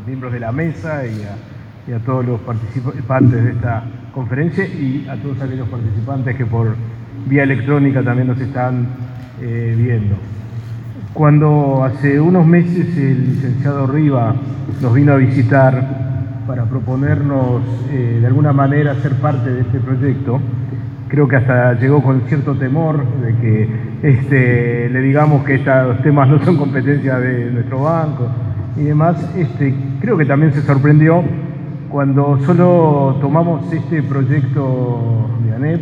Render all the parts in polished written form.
miembros de la mesa y a todos los participantes de esta conferencia y a todos aquellos participantes que por vía electrónica también nos están viendo. Cuando hace unos meses el licenciado Riva nos vino a visitar para proponernos de alguna manera ser parte de este proyecto, creo que hasta llegó con cierto temor de que le digamos que estos temas no son competencia de nuestro banco y demás. Creo que también se sorprendió cuando solo tomamos este proyecto de ANEP.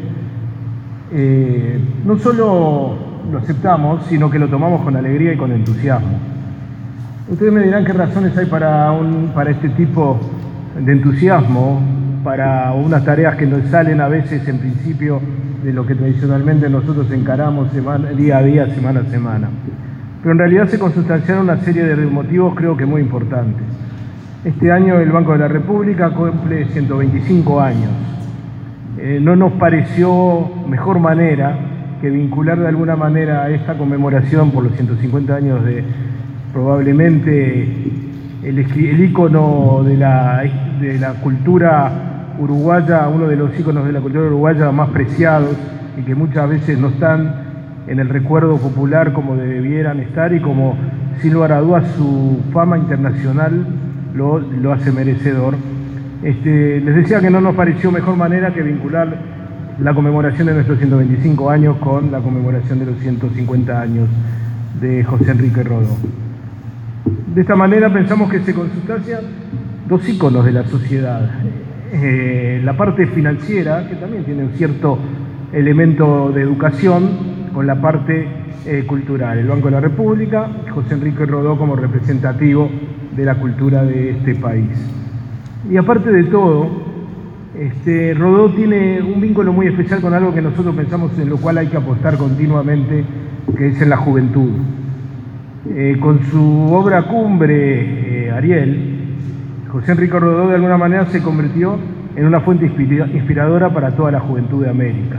No solo lo aceptamos, sino que lo tomamos con alegría y con entusiasmo. Ustedes me dirán qué razones hay para este tipo de entusiasmo, para unas tareas que nos salen a veces en principio de lo que tradicionalmente nosotros encaramos día a día, semana a semana. Pero en realidad se consustanciaron una serie de motivos creo que muy importantes. Este año el Banco de la República cumple 125 años. No nos pareció mejor manera que vincular de alguna manera a esta conmemoración por los 150 años de probablemente el ícono de la cultura uruguaya, uno de los íconos de la cultura uruguaya más preciados y que muchas veces no están en el recuerdo popular como debieran estar y como sin lugar a dudas su fama internacional lo hace merecedor. Les decía que no nos pareció mejor manera que vincular la conmemoración de nuestros 125 años con la conmemoración de los 150 años de José Enrique Rodó. De esta manera pensamos que se consustancian dos íconos de la sociedad. La parte financiera, que también tiene un cierto elemento de educación, con la parte cultural. El Banco de la República, José Enrique Rodó como representativo de la cultura de este país. Y aparte de todo, Rodó tiene un vínculo muy especial con algo que nosotros pensamos en lo cual hay que apostar continuamente, que es en la juventud. Con su obra cumbre, Ariel, José Enrique Rodó de alguna manera se convirtió en una fuente inspiradora para toda la juventud de América.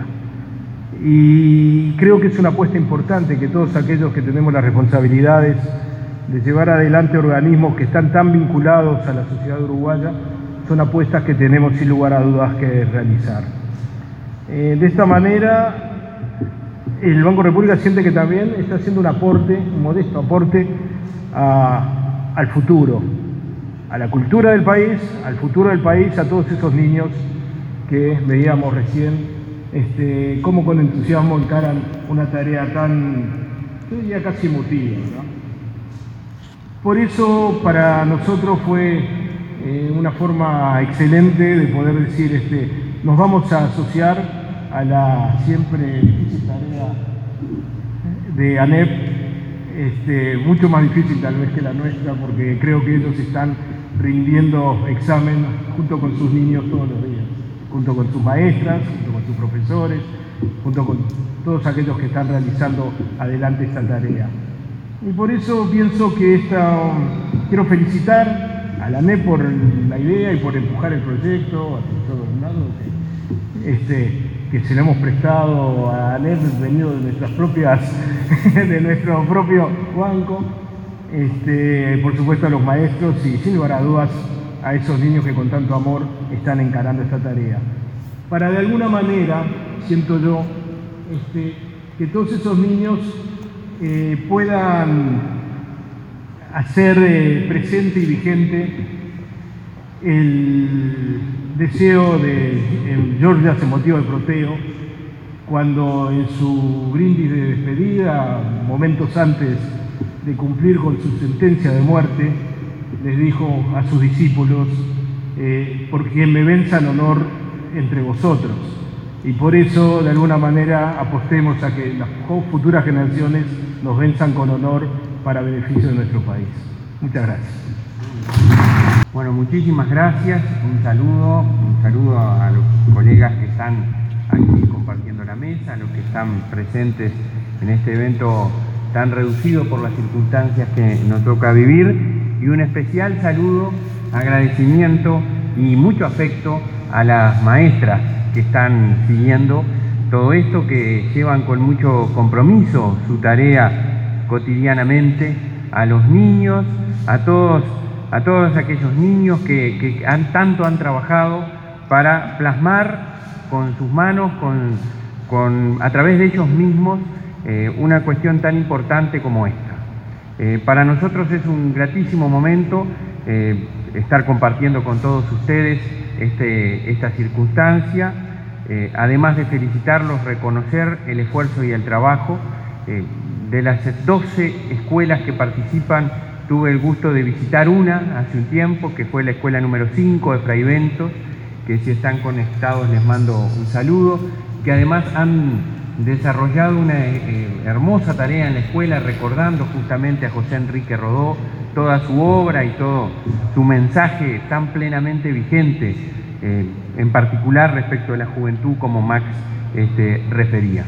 Y creo que es una apuesta importante que todos aquellos que tenemos las responsabilidades de llevar adelante organismos que están tan vinculados a la sociedad uruguaya, son apuestas que tenemos sin lugar a dudas que realizar. De esta manera, el Banco República siente que también está haciendo un aporte, un modesto aporte al futuro, a la cultura del país, al futuro del país, a todos esos niños que veíamos recién, cómo con entusiasmo encaran una tarea tan, yo diría casi emotiva, ¿no? Por eso para nosotros fue una forma excelente de poder decir, nos vamos a asociar a la siempre difícil tarea de ANEP, mucho más difícil tal vez que la nuestra, porque creo que ellos están rindiendo examen junto con sus niños todos los días, junto con sus maestras, junto con sus profesores, junto con todos aquellos que están realizando adelante esta tarea. Y por eso pienso que quiero felicitar a la ANEP por la idea y por empujar el proyecto, a todos los lados, que se le hemos prestado a ANEP, venido de de nuestro propio banco, por supuesto a los maestros y sin lugar a dudas a esos niños que con tanto amor están encarando esta tarea. Para de alguna manera, siento yo, que todos esos niños puedan hacer presente y vigente el deseo de Georgias emotivo de Proteo, cuando en su brindis de despedida, momentos antes de cumplir con su sentencia de muerte, les dijo a sus discípulos, por quien me venzan honor entre vosotros. Y por eso, de alguna manera, apostemos a que las futuras generaciones nos venzan con honor para beneficio de nuestro país. Muchas gracias. Bueno, muchísimas gracias. Un saludo a los colegas que están aquí compartiendo la mesa, a los que están presentes en este evento tan reducido por las circunstancias que nos toca vivir, y un especial saludo, agradecimiento y mucho afecto a las maestras que están siguiendo todo esto, que llevan con mucho compromiso su tarea cotidianamente, a los niños, a todos a todos aquellos niños que tanto han trabajado para plasmar con sus manos, a través de ellos mismos, una cuestión tan importante como esta. Para nosotros es un gratísimo momento estar compartiendo con todos ustedes esta circunstancia, además de felicitarlos, reconocer el esfuerzo y el trabajo. De las 12 escuelas que participan, tuve el gusto de visitar una hace un tiempo, que fue la escuela número 5 de Fray Bentos, que si están conectados les mando un saludo, que además han desarrollado una hermosa tarea en la escuela, recordando justamente a José Enrique Rodó, toda su obra y todo su mensaje tan plenamente vigente, en particular respecto a la juventud, como Max refería.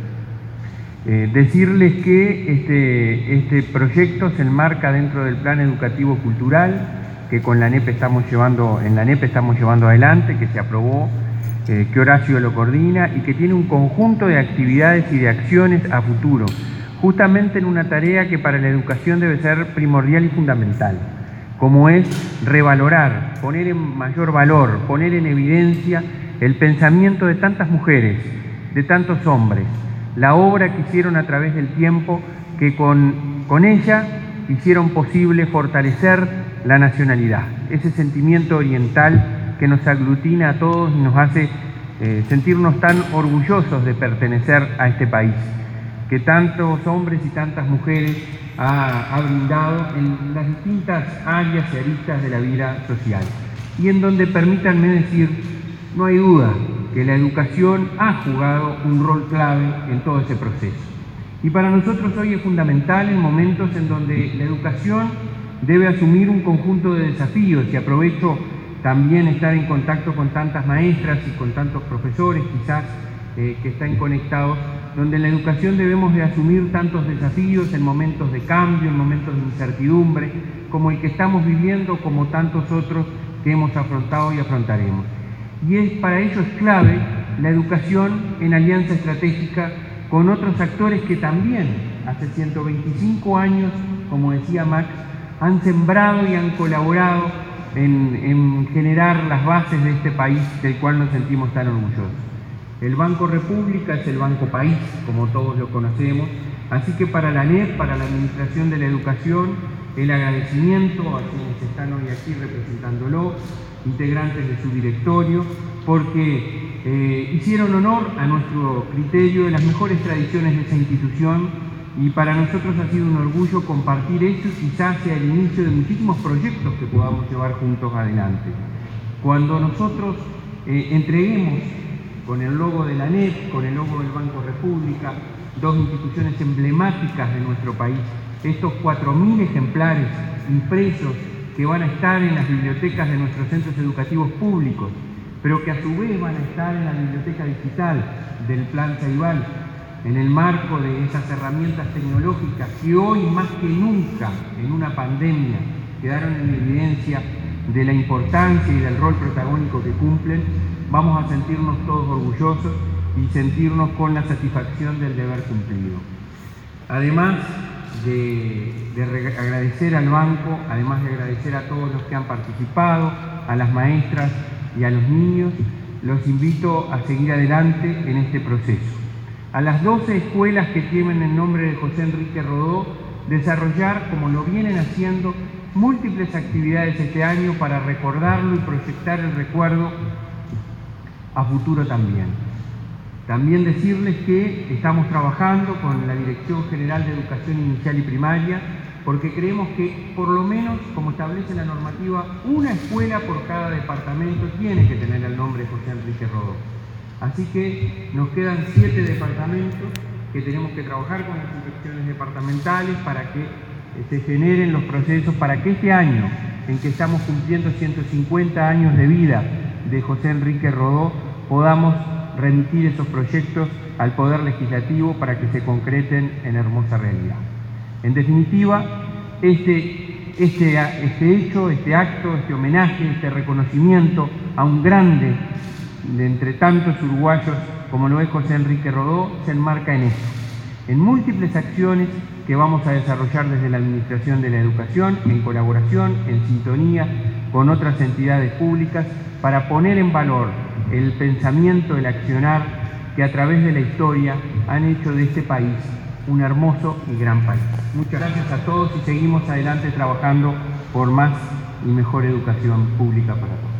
Decirles que este proyecto se enmarca dentro del Plan Educativo Cultural que con la ANEP estamos llevando adelante, que se aprobó, que Horacio lo coordina y que tiene un conjunto de actividades y de acciones a futuro, justamente en una tarea que para la educación debe ser primordial y fundamental, como es revalorar, poner en mayor valor, poner en evidencia el pensamiento de tantas mujeres, de tantos hombres, la obra que hicieron a través del tiempo, que con ella hicieron posible fortalecer la nacionalidad, ese sentimiento oriental que nos aglutina a todos y nos hace sentirnos tan orgullosos de pertenecer a este país, que tantos hombres y tantas mujeres ha brindado en las distintas áreas y aristas de la vida social, y en donde, permítanme decir, no hay duda que la educación ha jugado un rol clave en todo ese proceso. Y para nosotros hoy es fundamental en momentos en donde la educación debe asumir un conjunto de desafíos, y aprovecho también estar en contacto con tantas maestras y con tantos profesores quizás que están conectados, donde en la educación debemos de asumir tantos desafíos en momentos de cambio, en momentos de incertidumbre, como el que estamos viviendo, como tantos otros que hemos afrontado y afrontaremos. Y para ello es clave la educación en alianza estratégica con otros actores que también hace 125 años, como decía Max, han sembrado y han colaborado en generar las bases de este país del cual nos sentimos tan orgullosos. El Banco República es el Banco País, como todos lo conocemos, así que para la ANEP, para la Administración de la Educación, el agradecimiento a quienes están hoy aquí representándolo, integrantes de su directorio, porque hicieron honor a nuestro criterio de las mejores tradiciones de esa institución, y para nosotros ha sido un orgullo compartir esto, y quizás sea el inicio de muchísimos proyectos que podamos llevar juntos adelante. Cuando nosotros entreguemos con el logo de la ANEP, con el logo del Banco República, dos instituciones emblemáticas de nuestro país, estos 4.000 ejemplares impresos que van a estar en las bibliotecas de nuestros centros educativos públicos, pero que a su vez van a estar en la biblioteca digital del Plan Ceibal, en el marco de esas herramientas tecnológicas que hoy más que nunca en una pandemia quedaron en evidencia de la importancia y del rol protagónico que cumplen, vamos a sentirnos todos orgullosos y sentirnos con la satisfacción del deber cumplido. Además de agradecer al banco, además de agradecer a todos los que han participado, a las maestras y a los niños, los invito a seguir adelante en este proceso. A las 12 escuelas que tienen el nombre de José Enrique Rodó, desarrollar, como lo vienen haciendo, múltiples actividades este año para recordarlo y proyectar el recuerdo a futuro también. También decirles que estamos trabajando con la Dirección General de Educación Inicial y Primaria, porque creemos que, por lo menos, como establece la normativa, una escuela por cada departamento tiene que tener el nombre de José Enrique Rodó. Así que nos quedan 7 departamentos que tenemos que trabajar con las inspecciones departamentales para que se generen los procesos, para que este año, en que estamos cumpliendo 150 años de vida de José Enrique Rodó, podamos remitir esos proyectos al Poder Legislativo para que se concreten en hermosa realidad. En definitiva, este hecho, este acto, este homenaje, este reconocimiento a un grande de entre tantos uruguayos como lo es José Enrique Rodó, se enmarca en esto, en múltiples acciones que vamos a desarrollar desde la Administración de la Educación, en colaboración, en sintonía con otras entidades públicas, para poner en valor el pensamiento, el accionar que a través de la historia han hecho de este país un hermoso y gran país. Muchas gracias a todos y seguimos adelante trabajando por más y mejor educación pública para todos.